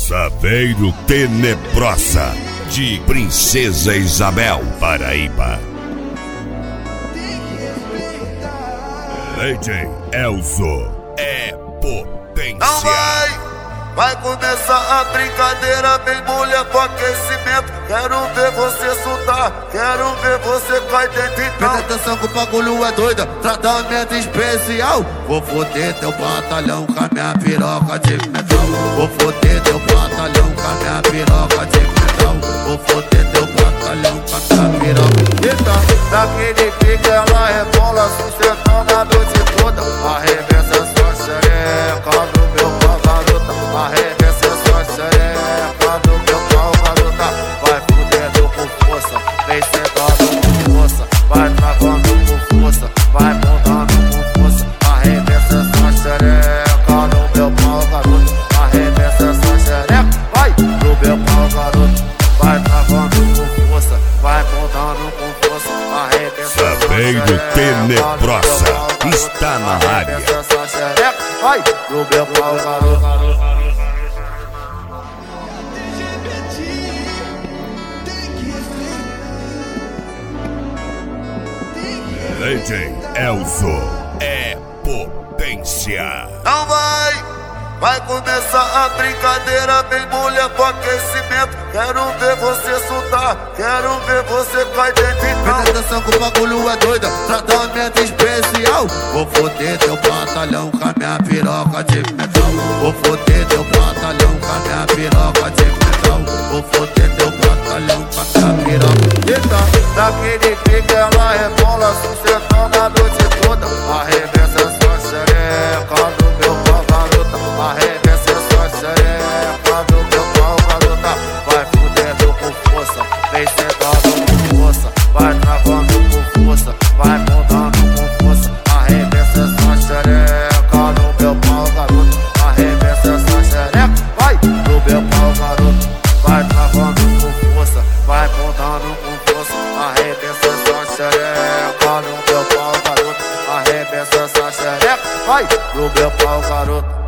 Saveiro Tenebrosa, de Princesa Isabel, Paraíba. DJ Elzo é potência. Não vai começar a brincadeira, bem mulher pro aquecimento. Quero ver você soltar, quero ver você cair dentro então. Presta atenção que o bagulho é doida, tratamento especial. Vou foder teu batalhão com a minha piroca de metal. Vou foder teu batalhão com a minha piroca de metal. Vou foder teu batalhão com a minha piroca de metal. Daquele pique ela rebola, sustentando a noite toda. Arremessa sua xereca no meu pau, garota. Arremessa sua xereca no meu pau, garota. Vai fudendo com força, vem sentando com força. Vai travando com força, vai montando com força. Arremessa sua xereca no meu pau, garota. Arremessa sua xereca, vai no meu pau, garota. Vai travando com força, vai montando com força. Arremessa Saveiro Tenebrosa está na área. Vai no meu pau, garoto. DJ Elzo é potência. Não vai começar a brincadeira, bem mulher pro aquecimento. Quero ver você soltar, quero ver você cair dentro então. Presta atenção que o bagulho é doida, tratamento especial. Vou foder teu batalhão com a minha piroca de metal. Vou foder teu batalhão com a minha piroca de metal. Vou foder teu batalhão com a minha piroca de metal. Daquele pique ela rebola, sustentando a noite toda. Arremessa sua xereca no meu pau, garota. Arremessa sua xereca no meu pau, garota. Vai fudendo com força, vem sentando com força. Vai travando com força, vai montando com força. Arremessa sua xereca no meu pau, garota. Arremessa sua xereca, vai no meu pau, garota. Vai travando com força, vai montando com força. Arremessa sua xereca no meu pau, garota. Arremessa sua xereca, vai no meu pau, garota.